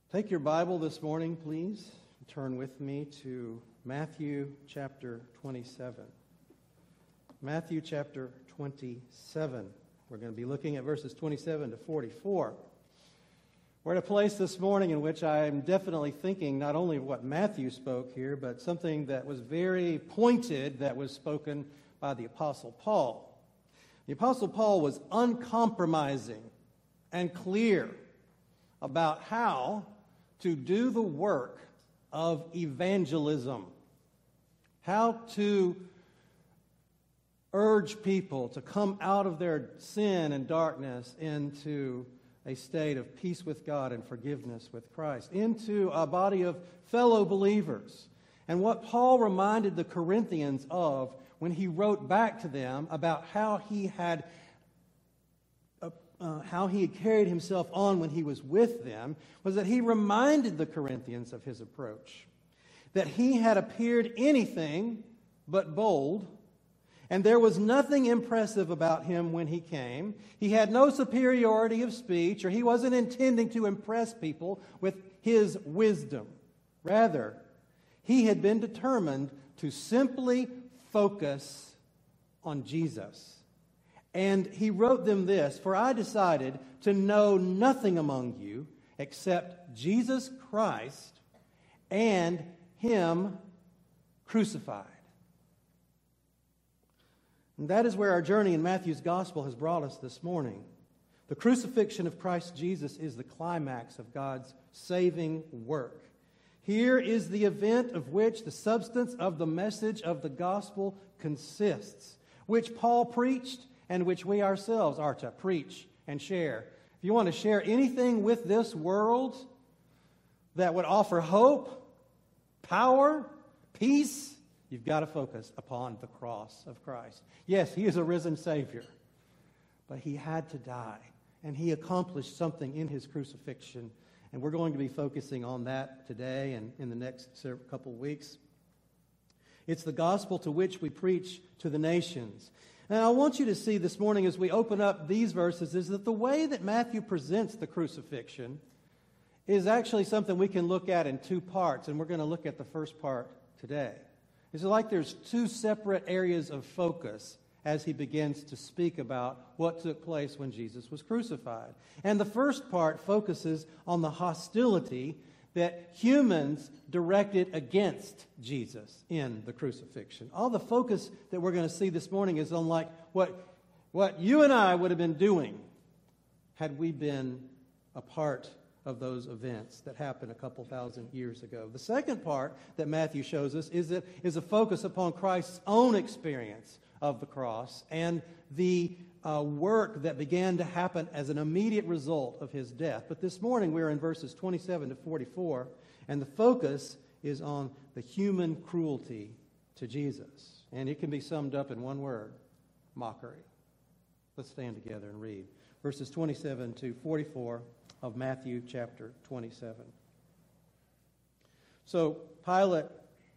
Take your Bible this morning, please. Turn with me to Matthew chapter 27. Matthew chapter 27. We're going to be looking at verses 27 to 44. We're at a place this morning in which I'm definitely thinking not only of what Matthew spoke here, but something that was very pointed that was spoken by the Apostle Paul. The Apostle Paul was uncompromising and clear about how to do the work of evangelism, how to urge people to come out of their sin and darkness into a state of peace with God and forgiveness with Christ, into a body of fellow believers. And what Paul reminded the Corinthians of when he wrote back to them about how he had carried himself on when he was with them, was that he reminded the Corinthians of his approach, that he had appeared anything but bold, and there was nothing impressive about him when he came. He had no superiority of speech, or he wasn't intending to impress people with his wisdom. Rather, he had been determined to simply focus on Jesus. And he wrote them this: "For I decided to know nothing among you except Jesus Christ and Him crucified." And that is where our journey in Matthew's Gospel has brought us this morning. The crucifixion of Christ Jesus is the climax of God's saving work. Here is the event of which the substance of the message of the gospel consists, which Paul preached and which we ourselves are to preach and share. If you want to share anything with this world that would offer hope, power, peace, you've got to focus upon the cross of Christ. Yes, He is a risen Savior, but He had to die, and He accomplished something in His crucifixion, and we're going to be focusing on that today and in the next couple of weeks. It's the gospel to which we preach to the nations. And I want you to see this morning as we open up these verses is that the way that Matthew presents the crucifixion is actually something we can look at in two parts, and we're going to look at the first part today. It's like there's two separate areas of focus as he begins to speak about what took place when Jesus was crucified. And the first part focuses on the hostility that humans directed against Jesus in the crucifixion. All the focus that we're going to see this morning is on like what you and I would have been doing had we been a part of those events that happened a couple thousand years ago. The second part that Matthew shows us is a focus upon Christ's own experience of the cross and the work that began to happen as an immediate result of His death. But this morning we're in verses 27 to 44, and the focus is on the human cruelty to Jesus. And it can be summed up in one word: mockery. Let's stand together and read verses 27 to 44 of Matthew chapter 27. So Pilate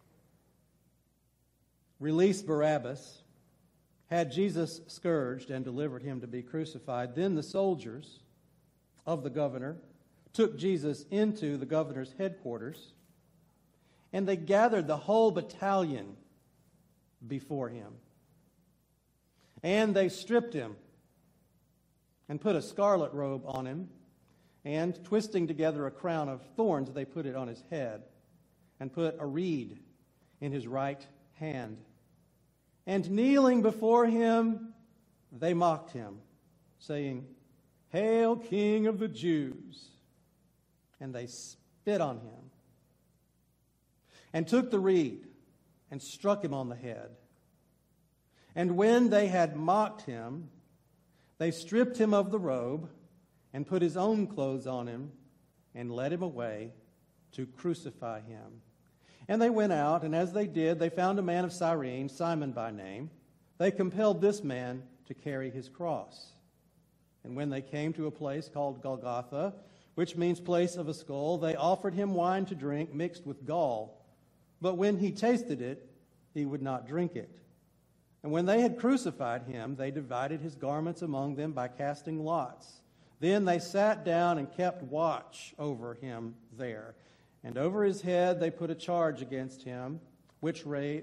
released Barabbas, had Jesus scourged, and delivered Him to be crucified. Then the soldiers of the governor took Jesus into the governor's headquarters, and they gathered the whole battalion before him. And they stripped him and put a scarlet robe on him, and twisting together a crown of thorns, they put it on his head, and put a reed in his right hand. And kneeling before him, they mocked him, saying, "Hail, King of the Jews!" And they spit on him, and took the reed, and struck him on the head. And when they had mocked him, they stripped him of the robe, and put his own clothes on him, and led him away to crucify him. And they went out, and as they did, they found a man of Cyrene, Simon by name. They compelled this man to carry his cross. And when they came to a place called Golgotha, which means place of a skull, they offered him wine to drink mixed with gall. But when he tasted it, he would not drink it. And when they had crucified him, they divided his garments among them by casting lots. Then they sat down and kept watch over him there. And over his head they put a charge against him, which read,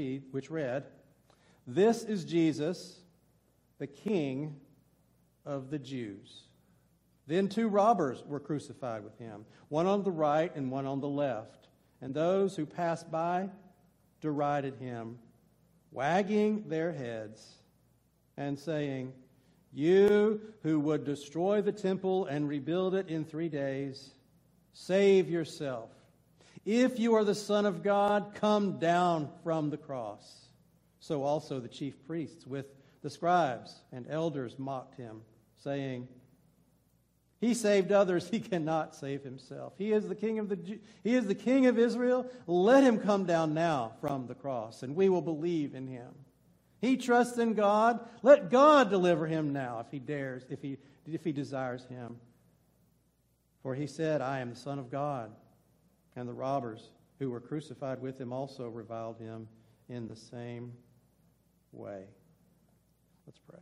"This is Jesus, the King of the Jews." Then 2 robbers were crucified with him, one on the right and one on the left. And those who passed by derided him, wagging their heads and saying, "You who would destroy the temple and rebuild it in 3 days, save yourself. If you are the Son of God, come down from the cross." So also the chief priests with the scribes and elders mocked him, saying, "He saved others, he cannot save himself. He is the King of Israel. Let him come down now from the cross, and we will believe in him. He trusts in God. Let God deliver him now if he dares, if he desires him. For he said, 'I am the Son of God.'" And the robbers who were crucified with him also reviled him in the same way. Let's pray.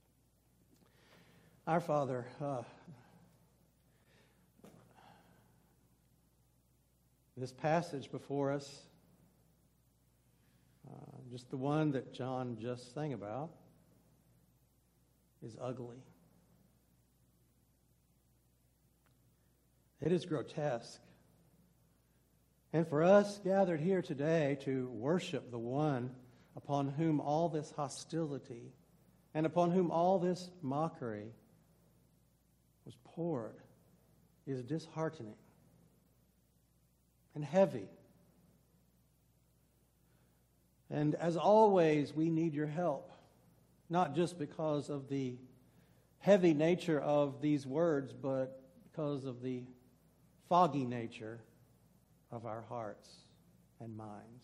Our Father, this passage before us, just the one that John just sang about, is ugly. It is grotesque. And for us gathered here today to worship the one upon whom all this hostility and upon whom all this mockery was poured is disheartening and heavy. And as always, we need your help, not just because of the heavy nature of these words, but because of the foggy nature of our hearts and minds.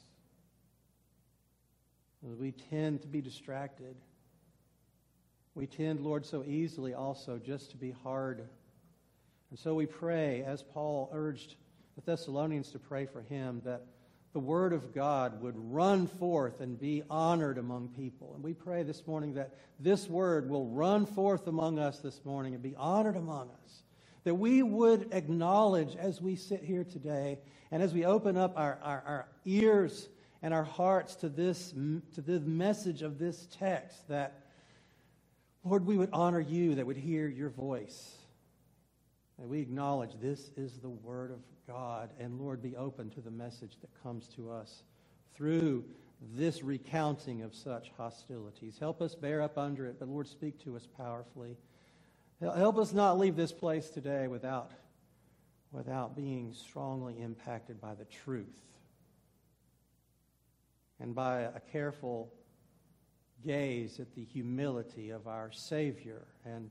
We tend to be distracted. We tend, Lord, so easily also just to be hard. And so we pray, as Paul urged the Thessalonians to pray for him, that the Word of God would run forth and be honored among people. And we pray this morning that this Word will run forth among us this morning and be honored among us. That we would acknowledge as we sit here today and as we open up our ears and our hearts to the message of this text, that, Lord, we would honor you, that would hear your voice. And we acknowledge this is the Word of God. And, Lord, be open to the message that comes to us through this recounting of such hostilities. Help us bear up under it, but, Lord, speak to us powerfully. Help us not leave this place today without being strongly impacted by the truth and by a careful gaze at the humility of our Savior. And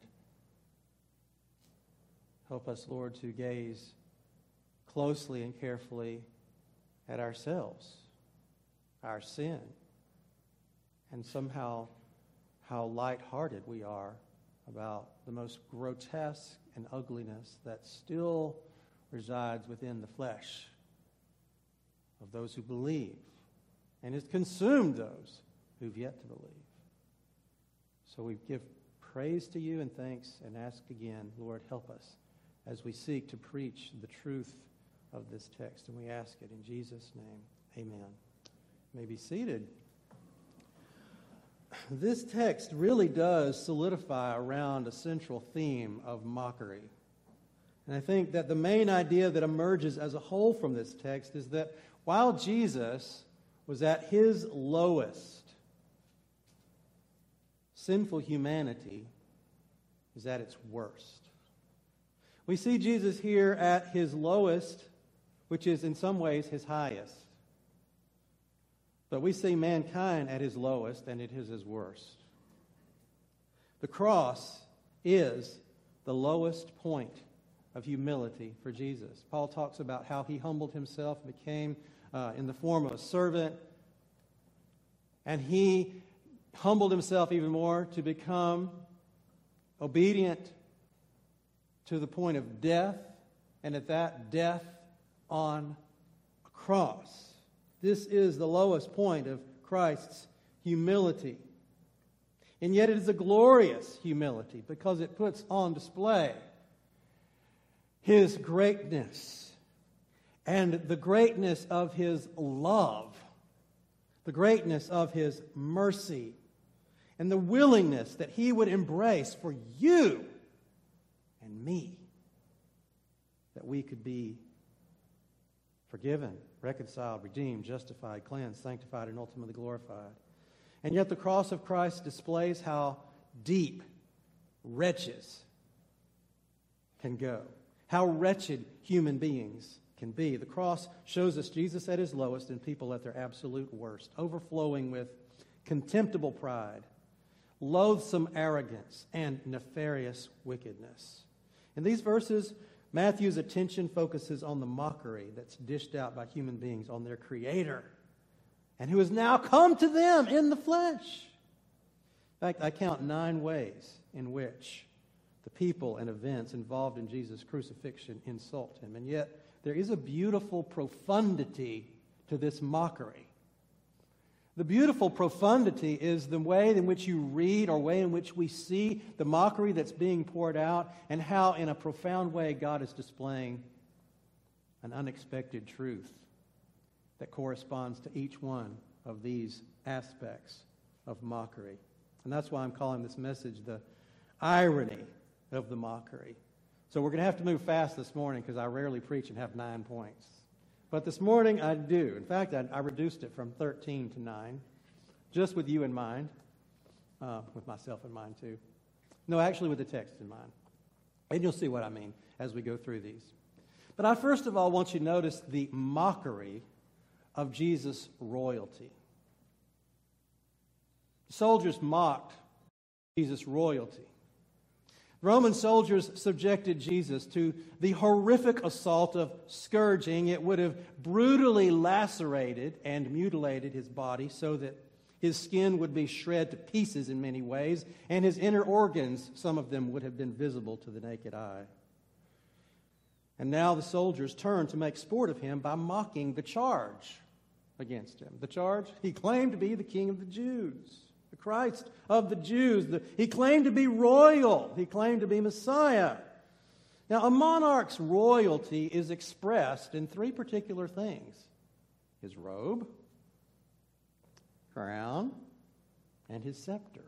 help us, Lord, to gaze closely and carefully at ourselves, our sin, and somehow how lighthearted we are about the most grotesque and ugliness that still resides within the flesh of those who believe and has consumed those who've yet to believe. So we give praise to you and thanks and ask again, Lord, help us as we seek to preach the truth of this text. And we ask it in Jesus' name. Amen. You may be seated. This text really does solidify around a central theme of mockery. And I think that the main idea that emerges as a whole from this text is that while Jesus was at his lowest, sinful humanity is at its worst. We see Jesus here at his lowest, which is in some ways his highest. But we see mankind at his lowest, and it is his worst. The cross is the lowest point of humility for Jesus. Paul talks about how he humbled himself, became in the form of a servant, and he humbled himself even more to become obedient to the point of death, and at that, death on a cross. This is the lowest point of Christ's humility. And yet it is a glorious humility because it puts on display His greatness and the greatness of His love, the greatness of His mercy, and the willingness that He would embrace for you and me, that we could be forgiven, reconciled, redeemed, justified, cleansed, sanctified, and ultimately glorified. And yet the cross of Christ displays how deep wretches can go, how wretched human beings can be. The cross shows us Jesus at His lowest and people at their absolute worst, overflowing with contemptible pride, loathsome arrogance, and nefarious wickedness. In these verses, Matthew's attention focuses on the mockery that's dished out by human beings on their Creator, and who has now come to them in the flesh. In fact, I count 9 ways in which the people and events involved in Jesus' crucifixion insult Him. And yet, there is a beautiful profundity to this mockery. The beautiful profundity is the way in which you read or way in which we see the mockery that's being poured out, and how in a profound way God is displaying an unexpected truth that corresponds to each one of these aspects of mockery. And that's why I'm calling this message the irony of the mockery. So we're going to have to move fast this morning because I rarely preach and have 9 points. But this morning I do. In fact, I reduced it from 13 to 9, just with you in mind, with myself in mind too. No, actually with the text in mind. And you'll see what I mean as we go through these. But I first of all want you to notice the mockery of Jesus' royalty. The soldiers mocked Jesus' royalty. Roman soldiers subjected Jesus to the horrific assault of scourging. It would have brutally lacerated and mutilated His body so that His skin would be shred to pieces in many ways, and His inner organs, some of them, would have been visible to the naked eye. And now the soldiers turned to make sport of Him by mocking the charge against Him. The charge? He claimed to be the King of the Jews, the Christ of the Jews. He claimed to be royal. He claimed to be Messiah. Now, a monarch's royalty is expressed in 3 particular things: his robe, crown, and his scepter.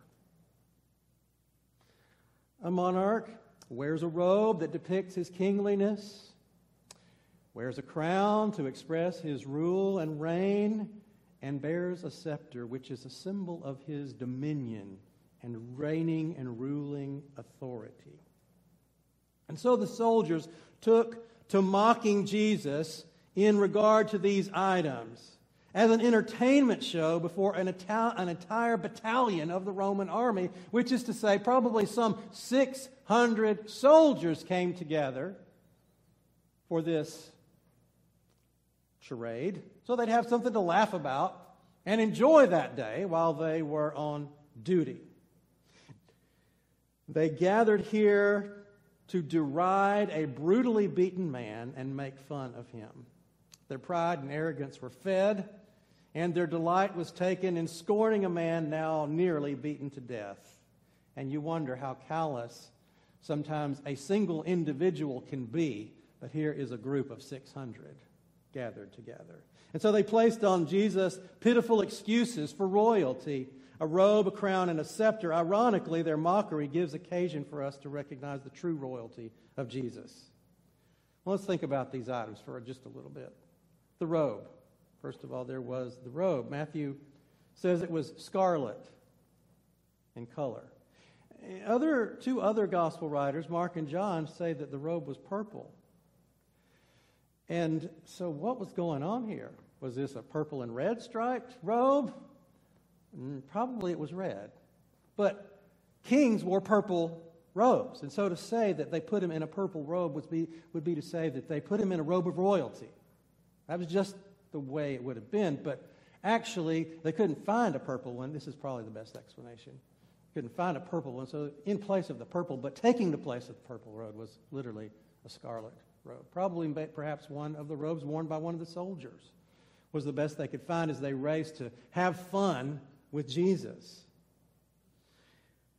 A monarch wears a robe that depicts his kingliness, wears a crown to express his rule and reign, and bears a scepter, which is a symbol of his dominion and reigning and ruling authority. And so the soldiers took to mocking Jesus in regard to these items as an entertainment show before an entire battalion of the Roman army, which is to say probably some 600 soldiers came together for this charade, so they'd have something to laugh about and enjoy that day while they were on duty. They gathered here to deride a brutally beaten man and make fun of him. Their pride and arrogance were fed, and their delight was taken in scorning a man now nearly beaten to death. And you wonder how callous sometimes a single individual can be, but here is a group of 600 gathered together. And so they placed on Jesus pitiful excuses for royalty: a robe, a crown, and a scepter. Ironically, their mockery gives occasion for us to recognize the true royalty of Jesus. Well, let's think about these items for just a little bit. The robe. First of all, there was the robe. Matthew says it was scarlet in color. Two other gospel writers, Mark and John, say that the robe was purple. And so what was going on here? Was this a purple and red striped robe? Probably it was red. But kings wore purple robes. And so to say that they put him in a purple robe would be to say that they put him in a robe of royalty. That was just the way it would have been. But actually, they couldn't find a purple one. This is probably the best explanation. Couldn't find a purple one. So in place of the purple, but taking the place of the purple robe, was literally a scarlet robe. Probably perhaps one of the robes worn by one of the soldiers was the best they could find as they raced to have fun with Jesus.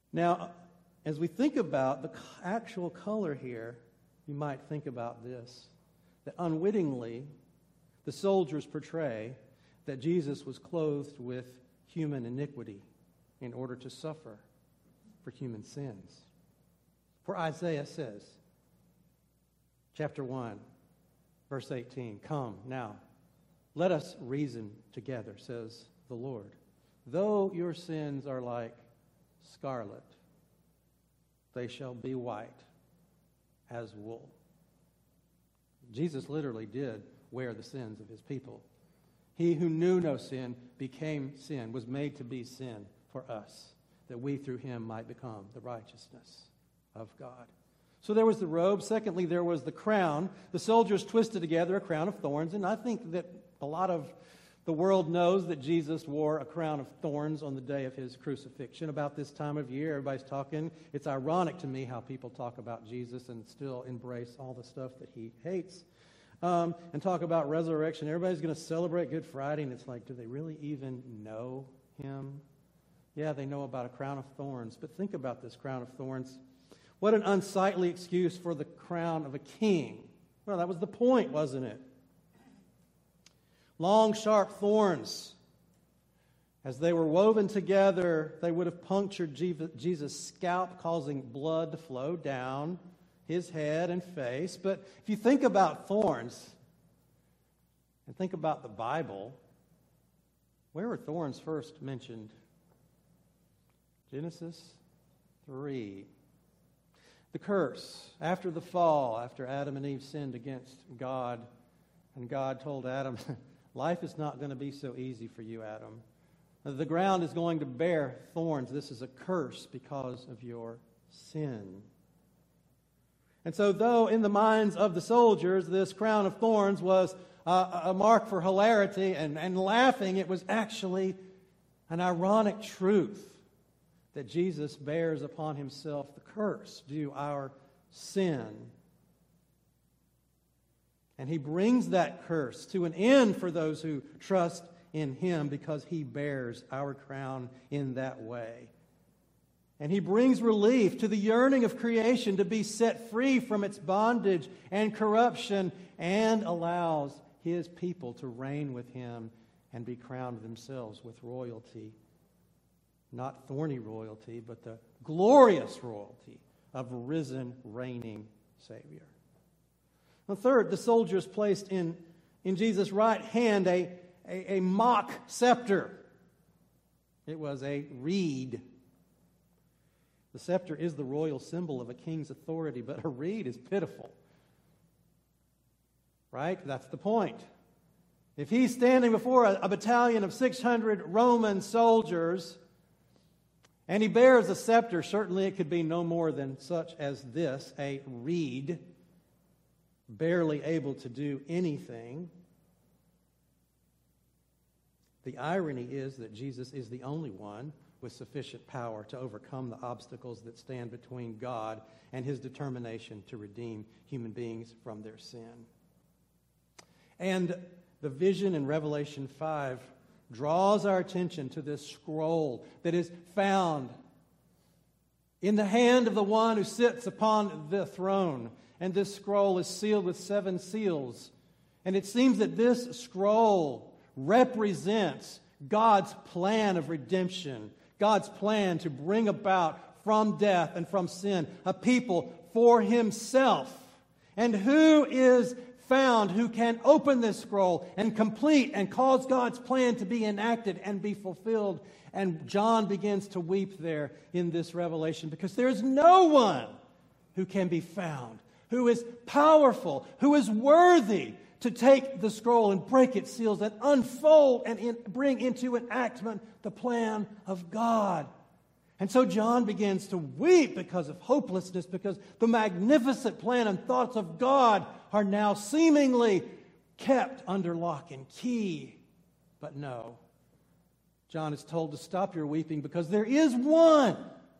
Now, as we think about the actual color here, you might think about this, that unwittingly the soldiers portray that Jesus was clothed with human iniquity in order to suffer for human sins. For Isaiah says, chapter 1, verse 18, "Come now, let us reason together, says the Lord. Though your sins are like scarlet, they shall be white as wool." Jesus literally did wear the sins of his people. He who knew no sin became sin, was made to be sin for us, that we through him might become the righteousness of God. So there was the robe. Secondly, there was the crown. The soldiers twisted together a crown of thorns, and I think that a lot of the world knows that Jesus wore a crown of thorns on the day of his crucifixion. About this time of year, everybody's talking. It's ironic to me how people talk about Jesus and still embrace all the stuff that he hates. And talk about resurrection. Everybody's going to celebrate Good Friday, and it's like, do they really even know him? Yeah, they know about a crown of thorns, but think about this crown of thorns. What an unsightly excuse for the crown of a king. Well, that was the point, wasn't it? Long, sharp thorns. As they were woven together, they would have punctured Jesus' scalp, causing blood to flow down his head and face. But if you think about thorns and think about the Bible, where were thorns first mentioned? Genesis 3. The curse after the fall, after Adam and Eve sinned against God, and God told Adam, life is not going to be so easy for you, Adam. The ground is going to bear thorns. This is a curse because of your sin. And so though in the minds of the soldiers this crown of thorns was a mark for hilarity and laughing, it was actually an ironic truth that Jesus bears upon himself the curse due our sin. And he brings that curse to an end for those who trust in him because he bears our crown in that way. And he brings relief to the yearning of creation to be set free from its bondage and corruption, and allows his people to reign with him and be crowned themselves with royalty. Not thorny royalty, but the glorious royalty of a risen, reigning Savior. And third, the soldiers placed in Jesus' right hand a mock scepter. It was a reed. The scepter is the royal symbol of a king's authority, but a reed is pitiful. Right? That's the point. If he's standing before a battalion of 600 Roman soldiers and he bears a scepter, certainly it could be no more than such as this, a reed, barely able to do anything. The irony is that Jesus is the only one with sufficient power to overcome the obstacles that stand between God and his determination to redeem human beings from their sin. And the vision in Revelation 5 draws our attention to this scroll that is found in the hand of the one who sits upon the throne. And this scroll is sealed with 7 seals. And it seems that this scroll represents God's plan of redemption, God's plan to bring about from death and from sin a people for himself. And who is found who can open this scroll and complete and cause God's plan to be enacted and be fulfilled? And John begins to weep there in this revelation, because there is no one who can be found, who is powerful, who is worthy to take the scroll and break its seals and unfold and bring into enactment the plan of God. And so John begins to weep because of hopelessness, because the magnificent plan and thoughts of God are now seemingly kept under lock and key. But no, John is told to stop your weeping, because there is one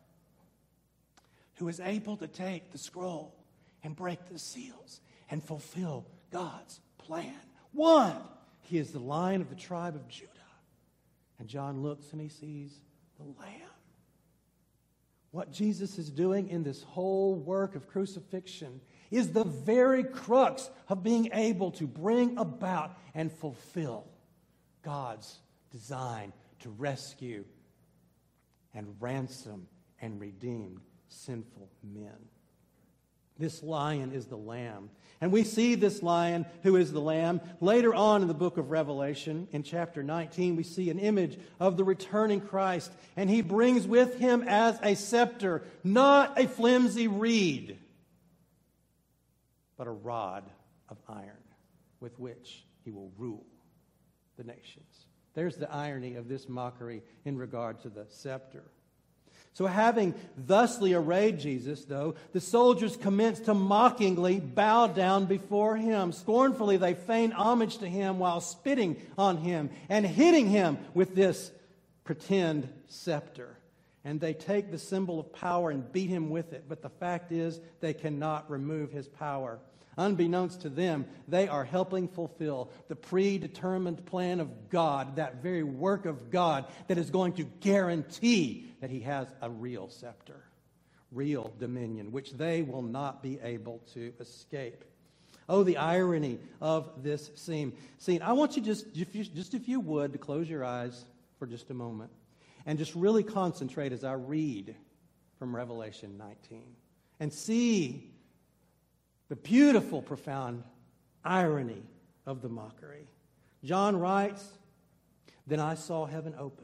who is able to take the scroll and break the seals and fulfill God's plan. One. He is the Lion of the tribe of Judah. And John looks and he sees the Lamb. What Jesus is doing in this whole work of crucifixion is the very crux of being able to bring about and fulfill God's design to rescue and ransom and redeem sinful men. This lion is the Lamb. And we see this lion who is the Lamb. Later on in the book of Revelation, in chapter 19, we see an image of the returning Christ. And he brings with him as a scepter, not a flimsy reed, but a rod of iron with which he will rule the nations. There's the irony of this mockery in regard to the scepter. So having thusly arrayed Jesus, though, the soldiers commence to mockingly bow down before him. Scornfully they feign homage to him while spitting on him and hitting him with this pretend scepter. And they take the symbol of power and beat him with it. But the fact is, they cannot remove his power. Unbeknownst to them, they are helping fulfill the predetermined plan of God, that very work of God that is going to guarantee that he has a real scepter, real dominion, which they will not be able to escape. Oh, the irony of this scene. I want you just if you would, to close your eyes for just a moment and just really concentrate as I read from Revelation 19 and see the beautiful, profound irony of the mockery. John writes, "Then I saw heaven opened,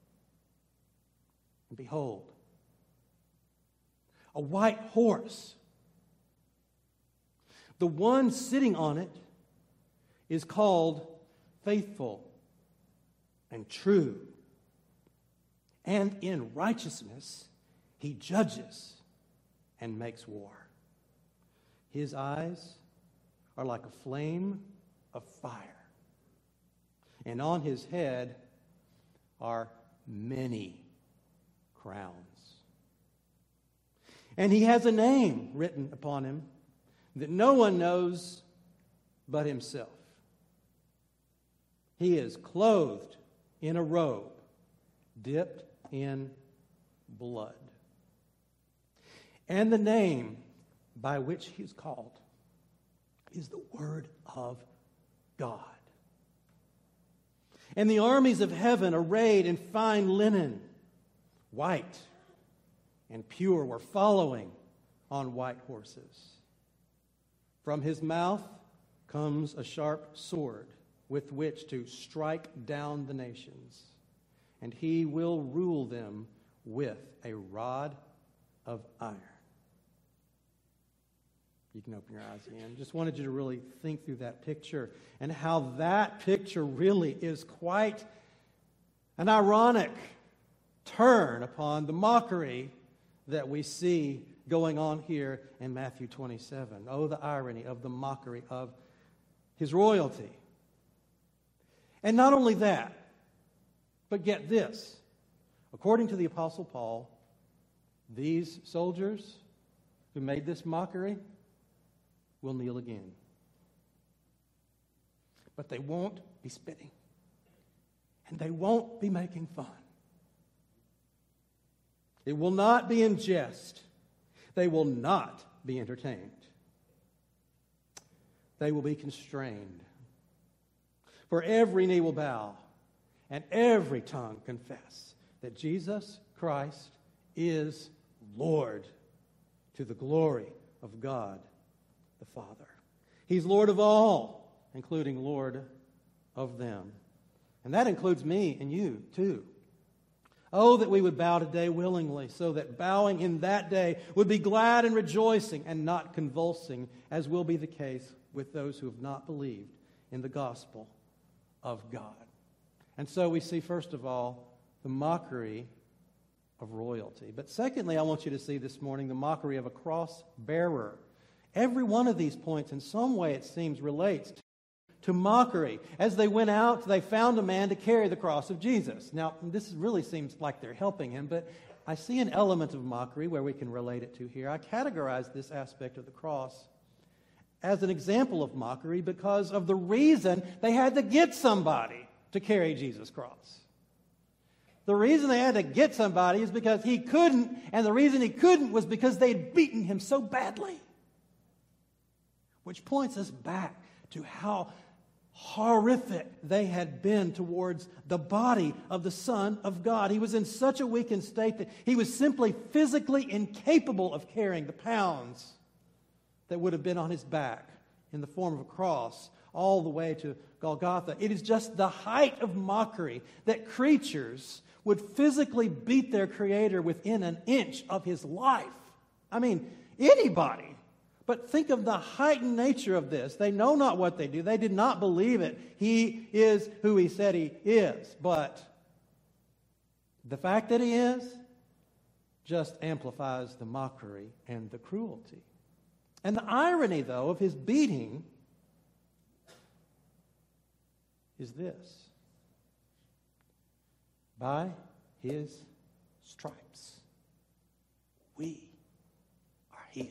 and behold, a white horse. The one sitting on it is called Faithful and True, and in righteousness he judges and makes war. His eyes are like a flame of fire, and on his head are many crowns. And he has a name written upon him that no one knows but himself. He is clothed in a robe dipped in blood. And the name by which he is called is the Word of God. And the armies of heaven, arrayed in fine linen, white and pure, were following on white horses. From his mouth comes a sharp sword with which to strike down the nations, and he will rule them with a rod of iron." You can open your eyes again. Just wanted you to really think through that picture and how that picture really is quite an ironic turn upon the mockery that we see going on here in Matthew 27. Oh, the irony of the mockery of his royalty. And not only that, but get this. According to the Apostle Paul, these soldiers who made this mockery will kneel again. But they won't be spitting. And they won't be making fun. It will not be in jest. They will not be entertained. They will be constrained. For every knee will bow and every tongue confess that Jesus Christ is Lord, to the glory of God the Father. He's Lord of all, including Lord of them. And that includes me and you too. Oh, that we would bow today willingly, so that bowing in that day would be glad and rejoicing and not convulsing, as will be the case with those who have not believed in the gospel of God. And so we see, first of all, the mockery of royalty. But secondly, I want you to see this morning the mockery of a cross bearer. Every one of these points, in some way, it seems, relates to mockery. As they went out, they found a man to carry the cross of Jesus. Now, this really seems like they're helping him, but I see an element of mockery where we can relate it to here. I categorize this aspect of the cross as an example of mockery because of the reason they had to get somebody to carry Jesus' cross. The reason they had to get somebody is because he couldn't, and the reason he couldn't was because they'd beaten him so badly. Which points us back to how horrific they had been towards the body of the Son of God. He was in such a weakened state that he was simply physically incapable of carrying the pounds that would have been on his back in the form of a cross all the way to Golgotha. It is just the height of mockery that creatures would physically beat their Creator within an inch of his life. I mean, anybody. But think of the heightened nature of this. They know not what they do. They did not believe it. He is who he said he is. But the fact that he is just amplifies the mockery and the cruelty. And the irony, though, of his beating is this. By his stripes, we are healed.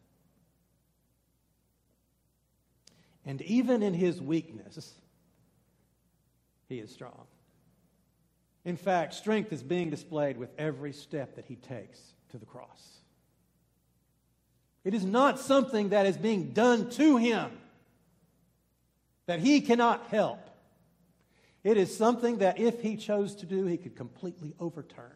And even in his weakness, he is strong. In fact, strength is being displayed with every step that he takes to the cross. It is not something that is being done to him that he cannot help. It is something that if he chose to do, he could completely overturn.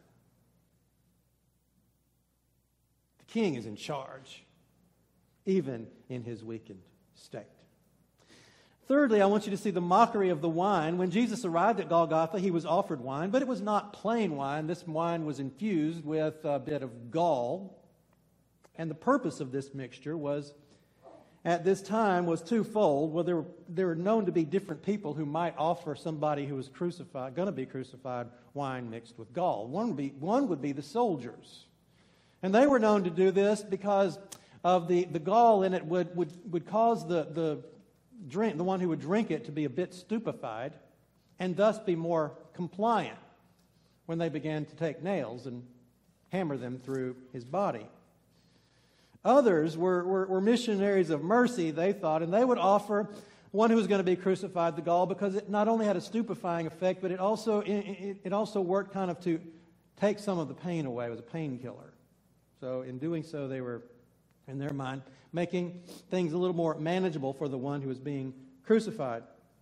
The king is in charge, even in his weakened state. Thirdly, I want you to see the mockery of the wine. When Jesus arrived at Golgotha, he was offered wine, but it was not plain wine. This wine was infused with a bit of gall. And the purpose of this mixture was, at this time, was twofold. Well, there were known to be different people who might offer somebody who was crucified, going to be crucified, wine mixed with gall. One would be the soldiers. And they were known to do this because of the gall in it would cause the one who would drink it to be a bit stupefied and thus be more compliant when they began to take nails and hammer them through his body. Others were missionaries of mercy, they thought, and they would offer one who was going to be crucified the gall because it not only had a stupefying effect, but it also worked kind of to take some of the pain away. It was a painkiller. So in doing so, they were, in their mind, making things a little more manageable for the one who was being crucified.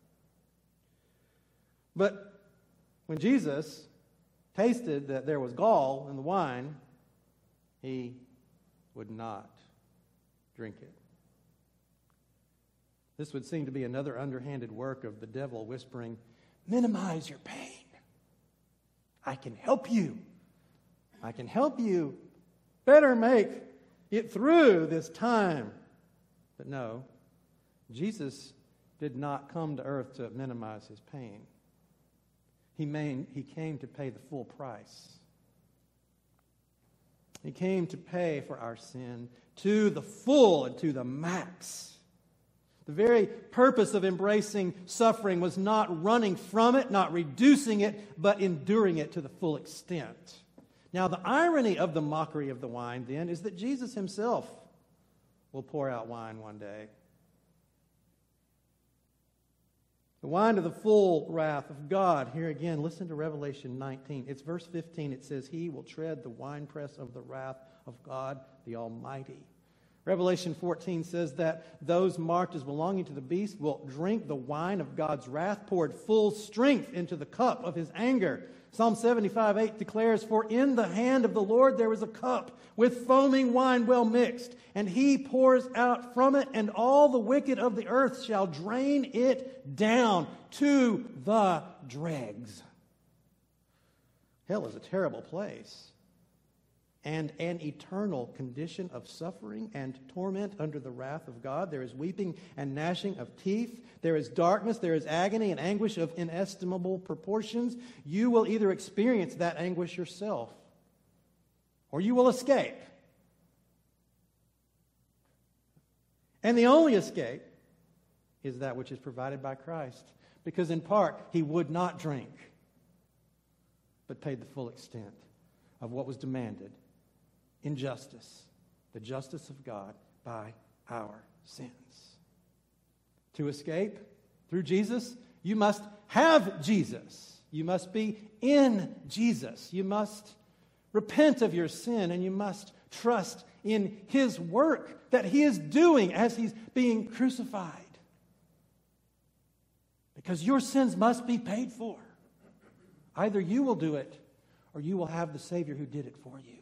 But when Jesus tasted that there was gall in the wine, he would not drink it. This would seem to be another underhanded work of the devil whispering, minimize your pain. I can help you. I can help you. Better make it through this time. But no, Jesus did not come to earth to minimize his pain. He came to pay the full price. He came to pay for our sin to the full and to the max. The very purpose of embracing suffering was not running from it, not reducing it, but enduring it to the full extent. Now, the irony of the mockery of the wine, then, is that Jesus himself will pour out wine one day. The wine of the full wrath of God. Here again, listen to Revelation 19. It's verse 15. It says, he will tread the winepress of the wrath of God the Almighty. Revelation 14 says that those marked as belonging to the beast will drink the wine of God's wrath, poured full strength into the cup of his anger. Psalm 75:8 declares, for in the hand of the Lord there is a cup with foaming wine well mixed, and he pours out from it, and all the wicked of the earth shall drain it down to the dregs. Hell is a terrible place, and an eternal condition of suffering and torment under the wrath of God. There is weeping and gnashing of teeth. There is darkness. There is agony and anguish of inestimable proportions. You will either experience that anguish yourself, or you will escape. And the only escape is that which is provided by Christ, because in part, he would not drink, but paid the full extent of what was demanded in justice, the justice of God by our sins. To escape through Jesus, you must have Jesus. You must be in Jesus. You must repent of your sin, and you must trust in His work that He is doing as He's being crucified. Because your sins must be paid for. Either you will do it, or you will have the Savior who did it for you.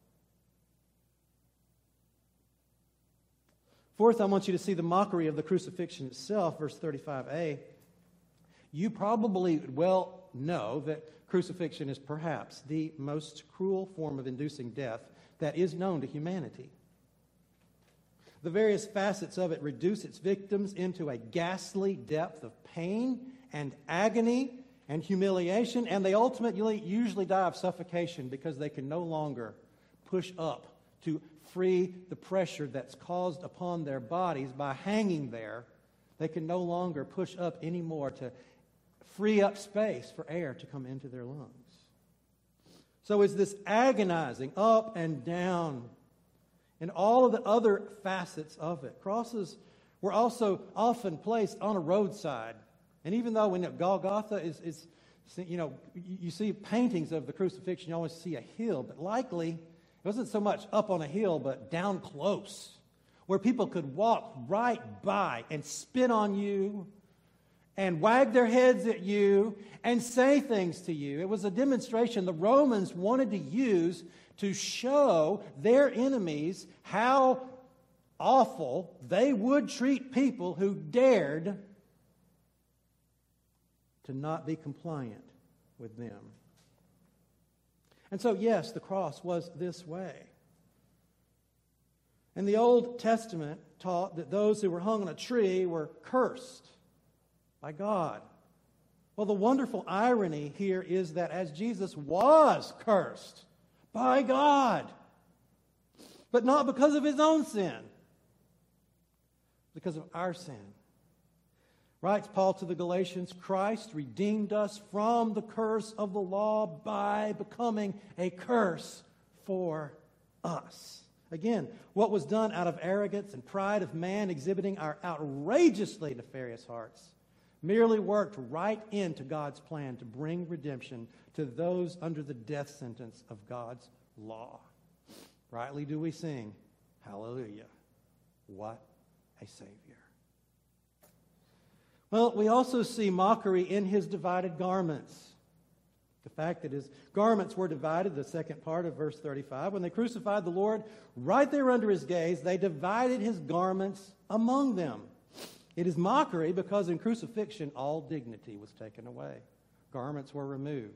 Fourth, I want you to see the mockery of the crucifixion itself, verse 35a. You probably well know that crucifixion is perhaps the most cruel form of inducing death that is known to humanity. The various facets of it reduce its victims into a ghastly depth of pain and agony and humiliation, and they ultimately usually die of suffocation because they can no longer push up to free the pressure that's caused upon their bodies by hanging there. They can no longer push up anymore to free up space for air to come into their lungs. So it's this agonizing up and down and all of the other facets of it. Crosses were also often placed on a roadside. And even though when Golgotha is you see paintings of the crucifixion, you always see a hill, but likely it wasn't so much up on a hill, but down close, where people could walk right by and spit on you and wag their heads at you and say things to you. It was a demonstration the Romans wanted to use to show their enemies how awful they would treat people who dared to not be compliant with them. And so, yes, the cross was this way. And the Old Testament taught that those who were hung on a tree were cursed by God. Well, the wonderful irony here is that as Jesus was cursed by God, but not because of His own sin, because of our sin. Writes Paul to the Galatians, Christ redeemed us from the curse of the law by becoming a curse for us. Again, what was done out of arrogance and pride of man exhibiting our outrageously nefarious hearts merely worked right into God's plan to bring redemption to those under the death sentence of God's law. Rightly do we sing, hallelujah, what a Savior. Well, we also see mockery in His divided garments. The fact that His garments were divided, the second part of verse 35, when they crucified the Lord, right there under His gaze, they divided His garments among them. It is mockery because in crucifixion, all dignity was taken away. Garments were removed.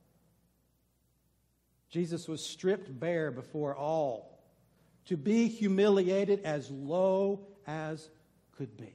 Jesus was stripped bare before all, to be humiliated as low as could be.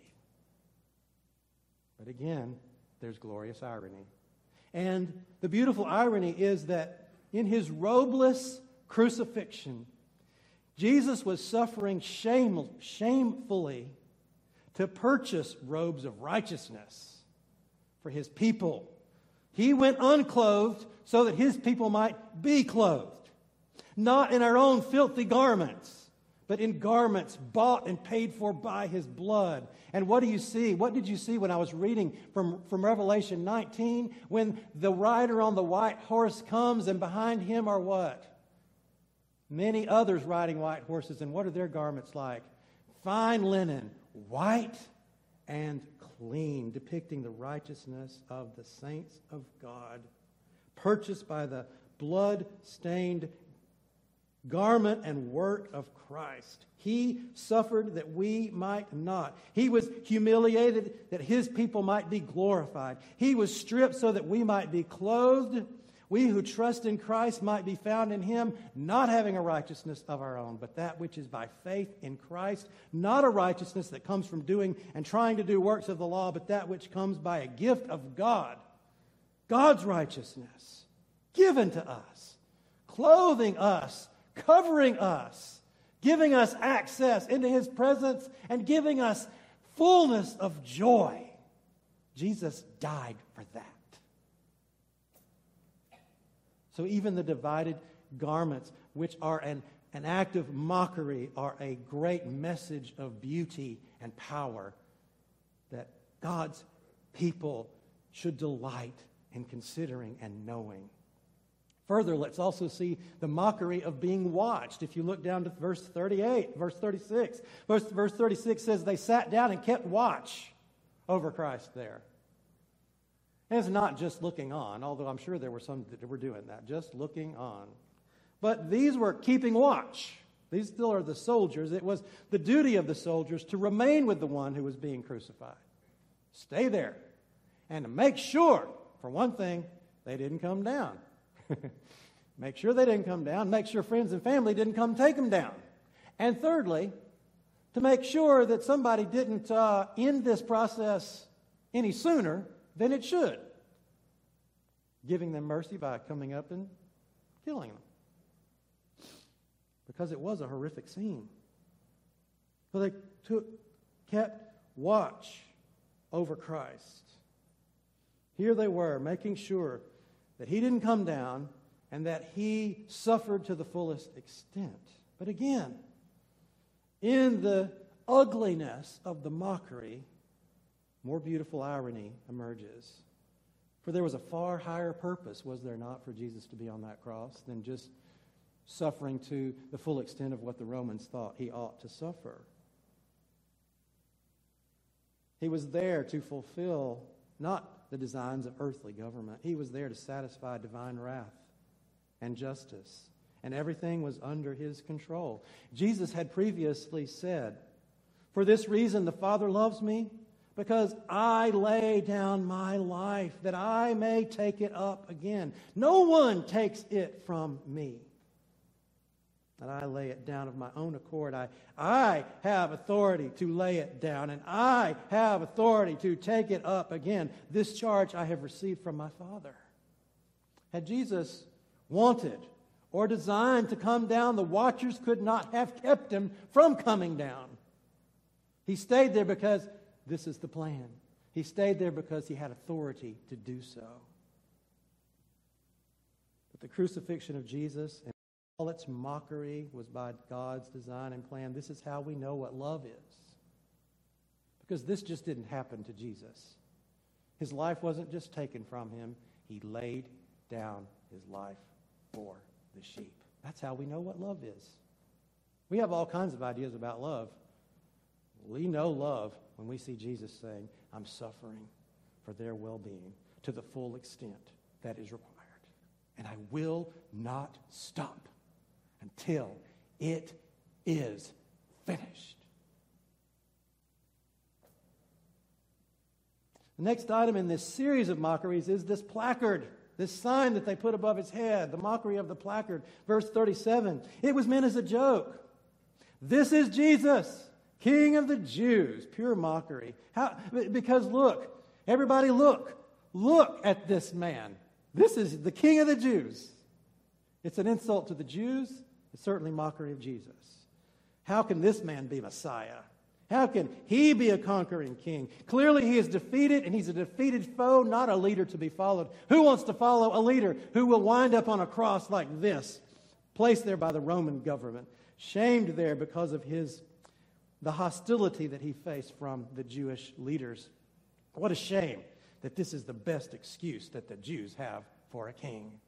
But again, there's glorious irony. And the beautiful irony is that in His robeless crucifixion, Jesus was suffering shamefully to purchase robes of righteousness for His people. He went unclothed so that His people might be clothed. Not in our own filthy garments, but in garments bought and paid for by His blood. And what do you see? What did you see when I was reading from Revelation 19? When the rider on the white horse comes and behind him are what? Many others riding white horses. And what are their garments like? Fine linen, white and clean, depicting the righteousness of the saints of God, purchased by the blood-stained garment and work of Christ. He suffered that we might not. He was humiliated that His people might be glorified. He was stripped so that we might be clothed. We who trust in Christ might be found in Him, not having a righteousness of our own, but that which is by faith in Christ, not a righteousness that comes from doing and trying to do works of the law, but that which comes by a gift of God. God's righteousness given to us, clothing us, covering us, giving us access into His presence, and giving us fullness of joy. Jesus died for that. So even the divided garments, which are an act of mockery, are a great message of beauty and power that God's people should delight and considering and knowing. Further, let's also see the mockery of being watched. If you look down to verse 38, verse 36. Verse 36 says they sat down and kept watch over Christ there. And it's not just looking on, although I'm sure there were some that were doing that, just looking on. But these were keeping watch. These still are the soldiers. It was the duty of the soldiers to remain with the one who was being crucified. Stay there. And to make sure, for one thing, they didn't come down. Make sure they didn't come down. Make sure friends and family didn't come take them down. And thirdly, to make sure that somebody didn't end this process any sooner than it should, giving them mercy by coming up and killing them. Because it was a horrific scene. So they kept watch over Christ. Here they were, making sure that he didn't come down and that he suffered to the fullest extent. But again, in the ugliness of the mockery, more beautiful irony emerges. For there was a far higher purpose, was there not, for Jesus to be on that cross than just suffering to the full extent of what the Romans thought he ought to suffer. He was there to fulfill not the designs of earthly government. He was there to satisfy divine wrath and justice. And everything was under his control. Jesus had previously said, "For this reason the Father loves me, because I lay down my life that I may take it up again. No one takes it from me, that I lay it down of my own accord. I have authority to lay it down, and I have authority to take it up again. This charge I have received from my Father." Had Jesus wanted or designed to come down, the watchers could not have kept him from coming down. He stayed there because this is the plan. He stayed there because he had authority to do so. But the crucifixion of Jesus and all its mockery was by God's design and plan. This is how we know what love is. Because this just didn't happen to Jesus. His life wasn't just taken from him. He laid down his life for the sheep. That's how we know what love is. We have all kinds of ideas about love. We know love when we see Jesus saying, "I'm suffering for their well-being to the full extent that is required. And I will not stop until it is finished." The next item in this series of mockeries is this placard, this sign that they put above his head, the mockery of the placard. Verse 37, it was meant as a joke. "This is Jesus, King of the Jews." Pure mockery. Because look, everybody look at this man. This is the King of the Jews. It's an insult to the Jews. It's certainly mockery of Jesus. How can this man be Messiah? How can he be a conquering king? Clearly he is defeated, and he's a defeated foe, not a leader to be followed. Who wants to follow a leader who will wind up on a cross like this, placed there by the Roman government, shamed there because of the hostility that he faced from the Jewish leaders? What a shame that this is the best excuse that the Jews have for a king.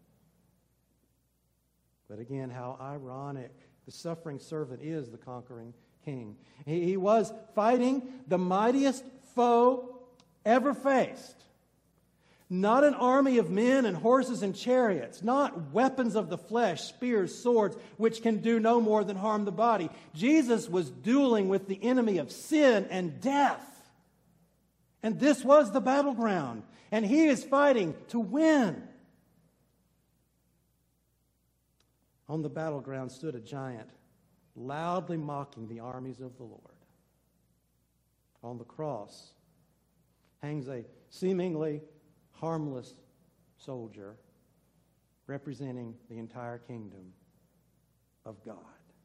But again, how ironic. The suffering servant is the conquering king. He was fighting the mightiest foe ever faced. Not an army of men and horses and chariots, not weapons of the flesh, spears, swords, which can do no more than harm the body. Jesus was dueling with the enemy of sin and death. And this was the battleground. And he is fighting to win. On the battleground stood a giant, loudly mocking the armies of the Lord. On the cross hangs a seemingly harmless soldier representing the entire kingdom of God.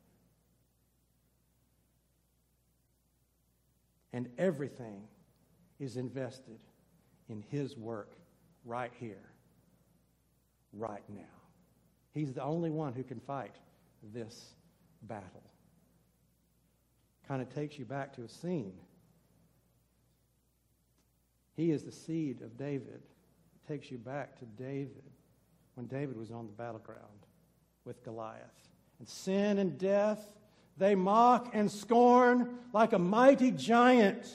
And everything is invested in his work right here, right now. He's the only one who can fight this battle. Kind of takes you back to a scene. He is the seed of David, takes you back to David, when David was on the battleground with Goliath. And sin and death, they mock and scorn like a mighty giant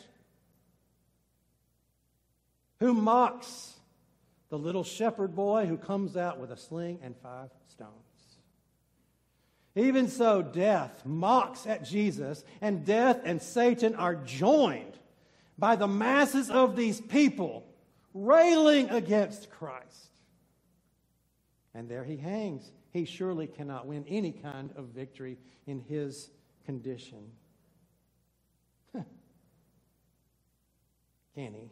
who mocks the little shepherd boy who comes out with a sling and 5 stones. Even so, death mocks at Jesus, and death and Satan are joined by the masses of these people railing against Christ. And there he hangs. He surely cannot win any kind of victory in his condition. Can he?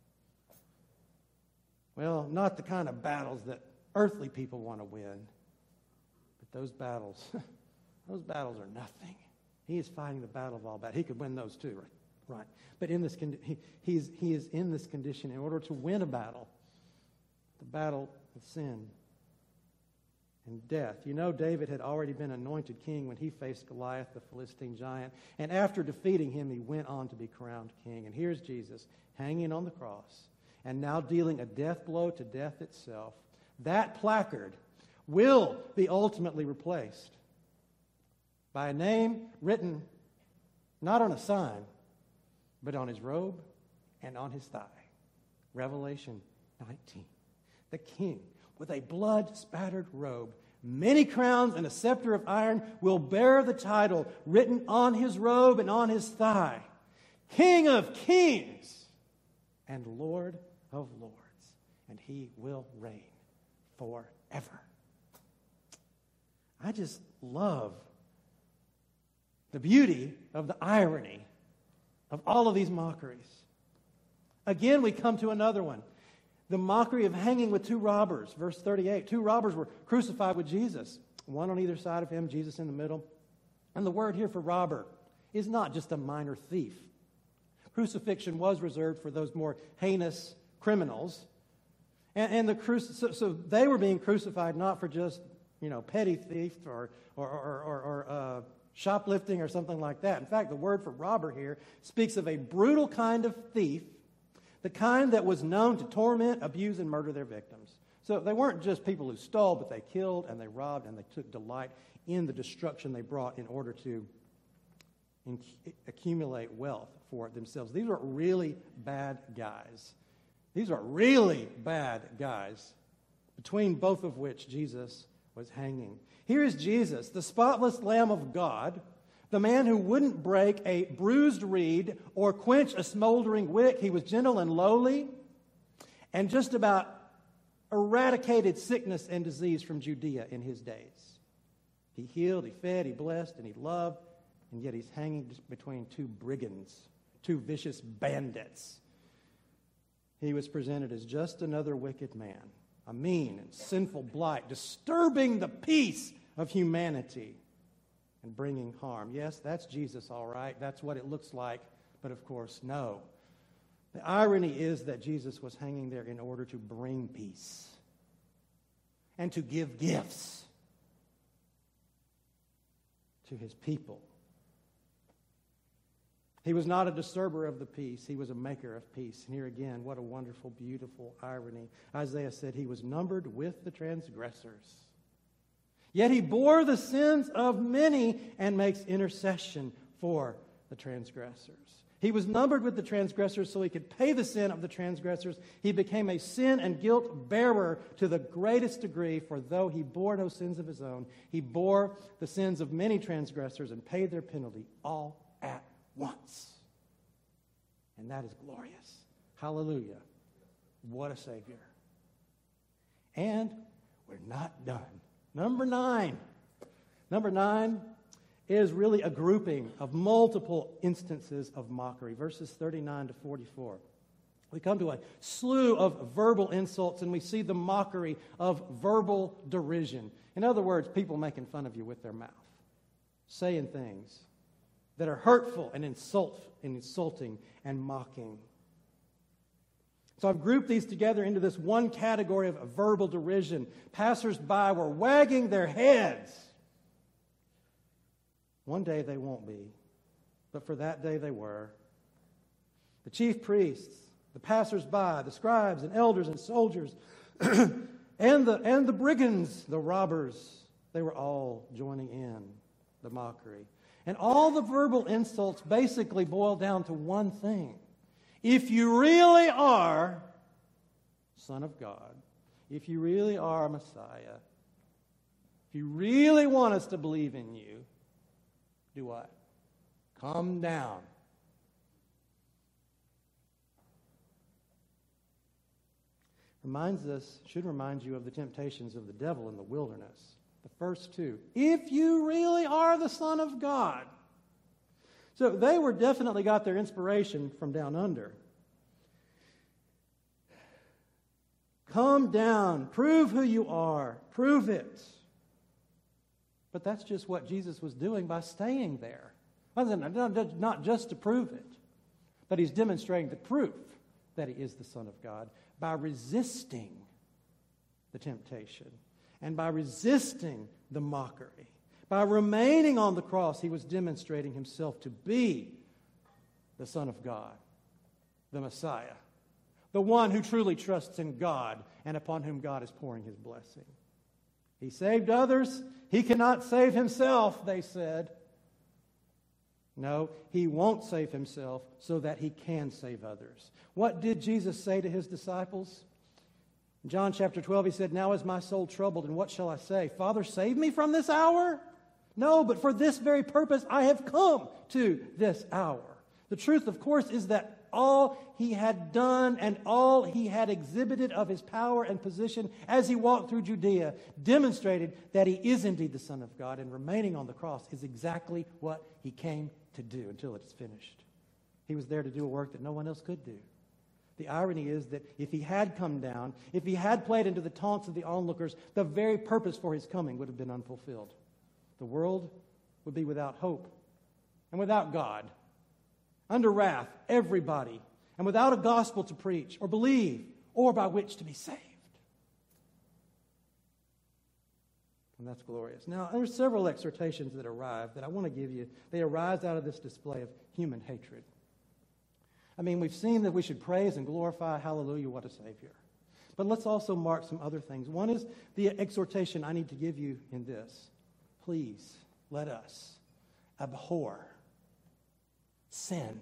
Well, not the kind of battles that earthly people want to win. But those battles are nothing. He is fighting the battle of all battles. He could win those too, right? But in this he is in this condition in order to win a battle, the battle of sin and death. You know, David had already been anointed king when he faced Goliath, the Philistine giant. And after defeating him, he went on to be crowned king. And here's Jesus hanging on the cross and now dealing a death blow to death itself. That placard will be ultimately replaced by a name written not on a sign, but on his robe and on his thigh. Revelation 19. The king with a blood-spattered robe, many crowns, and a scepter of iron will bear the title written on his robe and on his thigh, King of Kings and Lord of Lords. And he will reign forever. I just love the beauty of the irony of all of these mockeries. Again, we come to another one. The mockery of hanging with 2 robbers. Verse 38. 2 robbers were crucified with Jesus. One on either side of him, Jesus in the middle. And the word here for robber is not just a minor thief. Crucifixion was reserved for those more heinous criminals. And so they were being crucified not for just, petty theft or shoplifting or something like that. In fact, the word for robber here speaks of a brutal kind of thief, the kind that was known to torment, abuse, and murder their victims. So they weren't just people who stole, but they killed and they robbed and they took delight in the destruction they brought in order to accumulate wealth for themselves. These were really bad guys. These are really bad guys, between both of which Jesus was hanging. Here is Jesus, the spotless Lamb of God, the man who wouldn't break a bruised reed or quench a smoldering wick. He was gentle and lowly and just about eradicated sickness and disease from Judea in his days. He healed, he fed, he blessed, and he loved, and yet he's hanging between 2 brigands, 2 vicious bandits. He was presented as just another wicked man, a mean and sinful blight, disturbing the peace of humanity and bringing harm. Yes, that's Jesus, all right. That's what it looks like. But of course, no. The irony is that Jesus was hanging there in order to bring peace and to give gifts to his people. He was not a disturber of the peace. He was a maker of peace. And here again, what a wonderful, beautiful irony. Isaiah said he was numbered with the transgressors. Yet he bore the sins of many and makes intercession for the transgressors. He was numbered with the transgressors so he could pay the sin of the transgressors. He became a sin and guilt bearer to the greatest degree, for though he bore no sins of his own, he bore the sins of many transgressors and paid their penalty all at once. And that is glorious. Hallelujah. What a Savior. And we're not done. Number 9. Number 9 is really a grouping of multiple instances of mockery. Verses 39 to 44. We come to a slew of verbal insults, and we see the mockery of verbal derision. In other words, people making fun of you with their mouth, saying things that are hurtful and insulting and mocking. So I've grouped these together into this one category of verbal derision. Passers-by were wagging their heads. One day they won't be, but for that day they were. The chief priests the passers-by, the scribes and elders and soldiers, and the brigands, the robbers, they were all joining in the mockery. And all the verbal insults basically boil down to one thing. If you really are Son of God, if you really are Messiah, if you really want us to believe in you, do what? Come down. Should remind you of the temptations of the devil in the wilderness. The first two. If you really are the Son of God. So they were definitely got their inspiration from down under. Come down. Prove who you are. Prove it. But that's just what Jesus was doing by staying there. Not just to prove it, but he's demonstrating the proof that he is the Son of God by resisting the temptation and by resisting the mockery. By remaining on the cross, he was demonstrating himself to be the Son of God, the Messiah, the one who truly trusts in God and upon whom God is pouring his blessing. He saved others. He cannot save himself, they said. No, he won't save himself so that he can save others. What did Jesus say to his disciples? In John chapter 12, he said, "Now is my soul troubled, and what shall I say? Father, save me from this hour? No, but for this very purpose I have come to this hour." The truth, of course, is that all he had done and all he had exhibited of his power and position as he walked through Judea demonstrated that he is indeed the Son of God, and remaining on the cross is exactly what he came to do until it's finished. He was there to do a work that no one else could do. The irony is that if he had come down, if he had played into the taunts of the onlookers, the very purpose for his coming would have been unfulfilled. The world would be without hope and without God, under wrath, everybody, and without a gospel to preach or believe or by which to be saved. And that's glorious. Now, there's several exhortations that arrive that I want to give you. They arise out of this display of human hatred. I mean, we've seen that we should praise and glorify, hallelujah, what a Savior. But let's also mark some other things. One is the exhortation I need to give you in this. Please, let us abhor sin.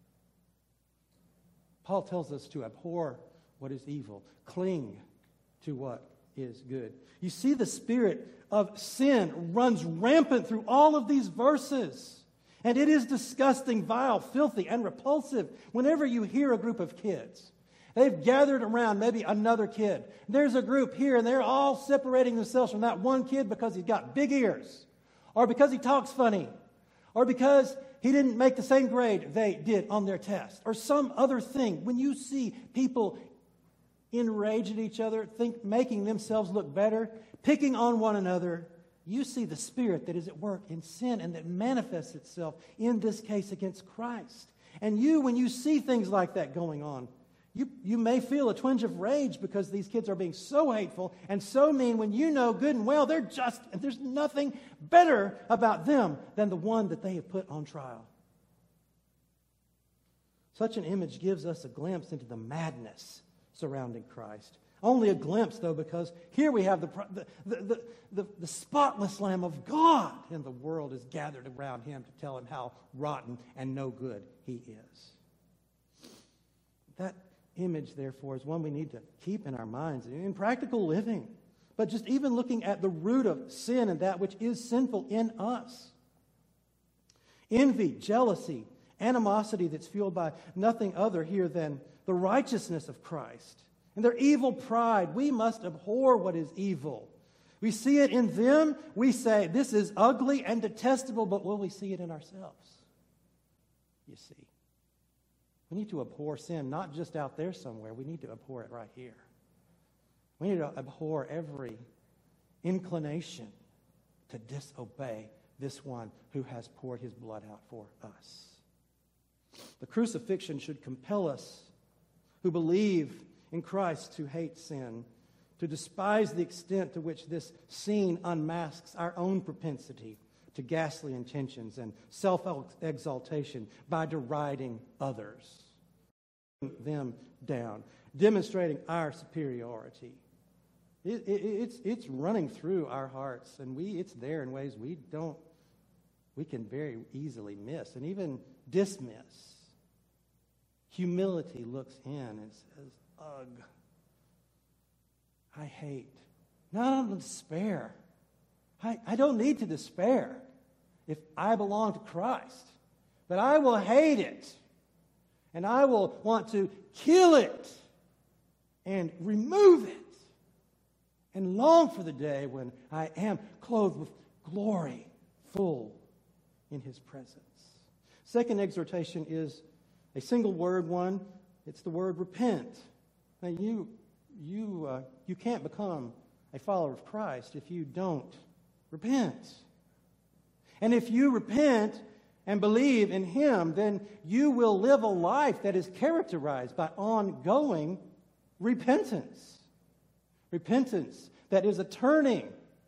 Paul tells us to abhor what is evil, cling to what is good. You see, the spirit of sin runs rampant through all of these verses. And it is disgusting, vile, filthy, and repulsive whenever you hear a group of kids. They've gathered around maybe another kid. There's a group here, and they're all separating themselves from that one kid because he's got big ears, or because he talks funny, or because he didn't make the same grade they did on their test, or some other thing. When you see people enraged at each other, making themselves look better, picking on one another, you see the spirit that is at work in sin and that manifests itself in this case against Christ. And when you see things like that going on, you may feel a twinge of rage because these kids are being so hateful and so mean when you know good and well and there's nothing better about them than the one that they have put on trial. Such an image gives us a glimpse into the madness surrounding Christ. Only a glimpse, though, because here we have the spotless Lamb of God, and the world is gathered around him to tell him how rotten and no good he is. That image, therefore, is one we need to keep in our minds in practical living, but just even looking at the root of sin and that which is sinful in us. Envy, jealousy, animosity that's fueled by nothing other here than the righteousness of Christ. And their evil pride. We must abhor what is evil. We see it in them. We say, this is ugly and detestable, but will we see it in ourselves? You see. We need to abhor sin, not just out there somewhere. We need to abhor it right here. We need to abhor every inclination to disobey this one who has poured his blood out for us. The crucifixion should compel us who believe in Christ to hate sin, to despise the extent to which this scene unmasks our own propensity to ghastly intentions and self-exaltation by deriding others. them down, demonstrating our superiority. It's running through our hearts, and it's there in ways we can very easily miss and even dismiss. Humility looks in and says, ugh, I hate. Not despair. I don't need to despair if I belong to Christ. But I will hate it. And I will want to kill it and remove it. And long for the day when I am clothed with glory, full in His presence. Second exhortation is a single word one. It's the word repent. Now you can't become a follower of Christ if you don't repent. And if you repent and believe in Him, then you will live a life that is characterized by ongoing repentance. Repentance that is a turning.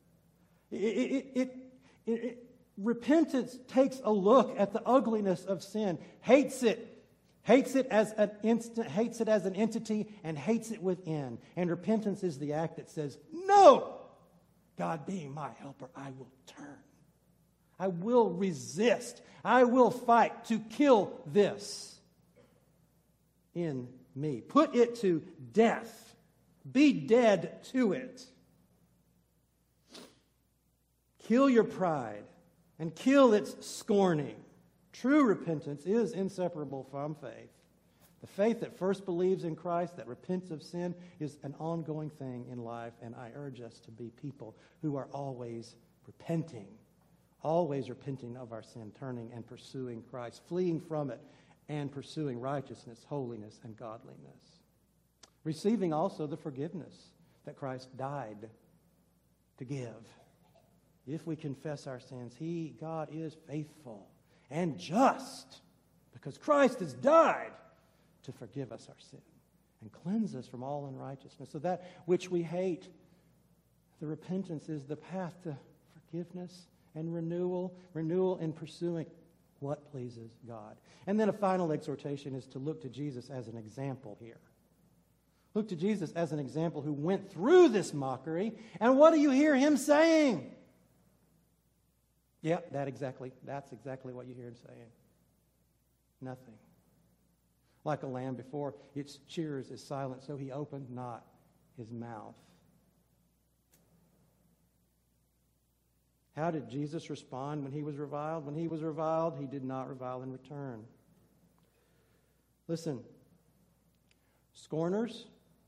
Repentance takes a look at the ugliness of sin, hates it as an entity, and hates it within. And repentance is the act that says, no, God being my helper, I will turn. I will resist. I will fight to kill this in me. Put it to death. Be dead to it. Kill your pride and kill its scorning. True repentance is inseparable from faith. The faith that first believes in Christ, that repents of sin, is an ongoing thing in life, and I urge us to be people who are always repenting of our sin, turning and pursuing Christ, fleeing from it, and pursuing righteousness, holiness, and godliness. Receiving also the forgiveness that Christ died to give. If we confess our sins, God is faithful and just, because Christ has died to forgive us our sin and cleanse us from all unrighteousness. So that which we hate, the repentance is the path to forgiveness and renewal in pursuing what pleases God. And then a final exhortation is to look to Jesus as an example here. Look to Jesus as an example who went through this mockery. And what do you hear Him saying? Yeah, that's exactly what you hear Him saying. Nothing. Like a lamb before its shearers is silent, so He opened not His mouth. How did Jesus respond when He was reviled? When He was reviled, He did not revile in return. Listen, scorners,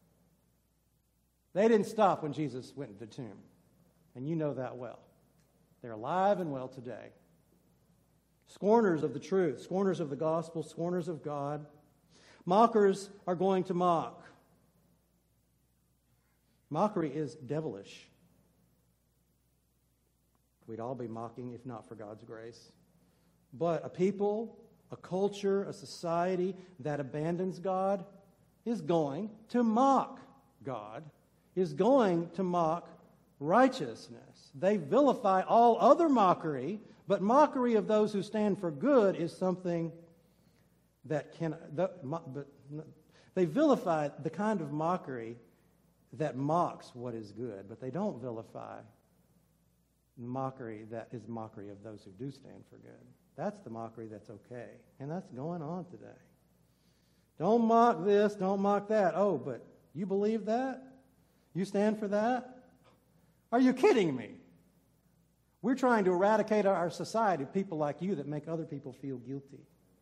they didn't stop when Jesus went to the tomb. And you know that well. They're alive and well today. Scorners of the truth, scorners of the gospel, scorners of God. Mockers are going to mock. Mockery is devilish. We'd all be mocking if not for God's grace. But a people, a culture, a society that abandons God is going to mock God, is going to mock righteousness. They vilify all other mockery, but mockery of those who stand for good is something that they vilify the kind of mockery that mocks what is good, but they don't vilify mockery that is mockery of those who do stand for good. That's the mockery that's okay, and that's going on today. Don't mock this, don't mock that. Oh, but you believe that? You stand for that? Are you kidding me? We're trying to eradicate our society of people like you that make other people feel guilty.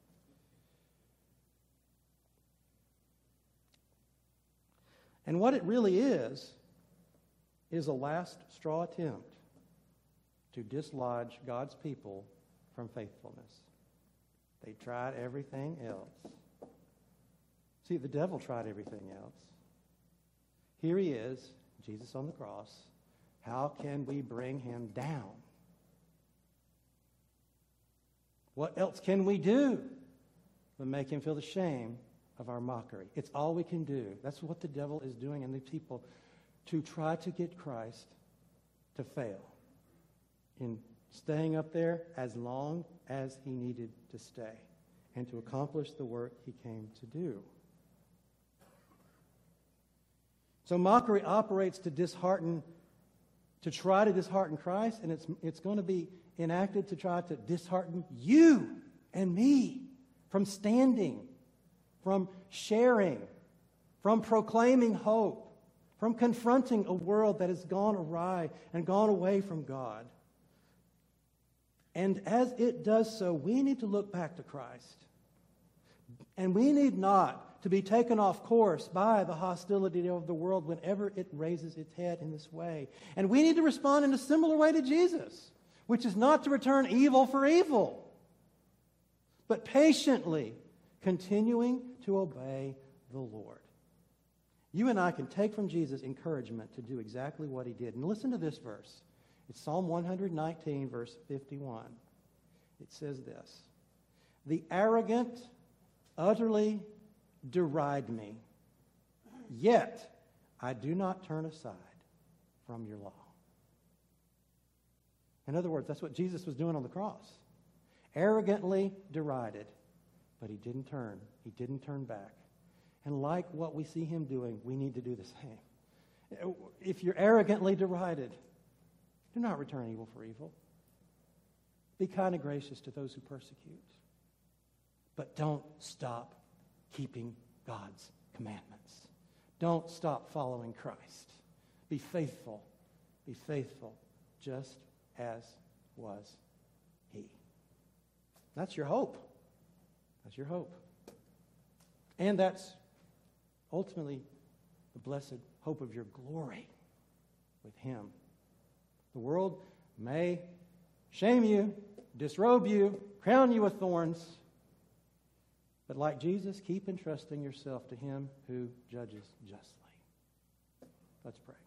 And what it really is a last straw attempt to dislodge God's people from faithfulness. They tried everything else. See, the devil tried everything else. Here He is, Jesus on the cross. How can we bring Him down? What else can we do but make Him feel the shame of our mockery? It's all we can do. That's what the devil is doing in the people, to try to get Christ to fail in staying up there as long as He needed to stay and to accomplish the work He came to do. So mockery operates to try to dishearten Christ, and it's going to be enacted to try to dishearten you and me from standing, from sharing, from proclaiming hope, from confronting a world that has gone awry and gone away from God. And as it does so, we need to look back to Christ. And we need not to be taken off course by the hostility of the world whenever it raises its head in this way. And we need to respond in a similar way to Jesus, which is not to return evil for evil, but patiently continuing to obey the Lord. You and I can take from Jesus encouragement to do exactly what he did. And listen to this verse. It's Psalm 119, verse 51. It says this: "The arrogant utterly deride me, yet I do not turn aside from your law." In other words, that's what Jesus was doing on the cross. Arrogantly derided, but he didn't turn. He didn't turn back. And like what we see him doing, we need to do the same. If you're arrogantly derided, do not return evil for evil. Be kind and gracious to those who persecute. But don't stop keeping God's commandments. Don't stop following Christ. Be faithful. Be faithful just as was he. That's your hope. That's your hope. And that's ultimately the blessed hope of your glory with him. The world may shame you, disrobe you, crown you with thorns, but like Jesus, keep entrusting yourself to him who judges justly. Let's pray.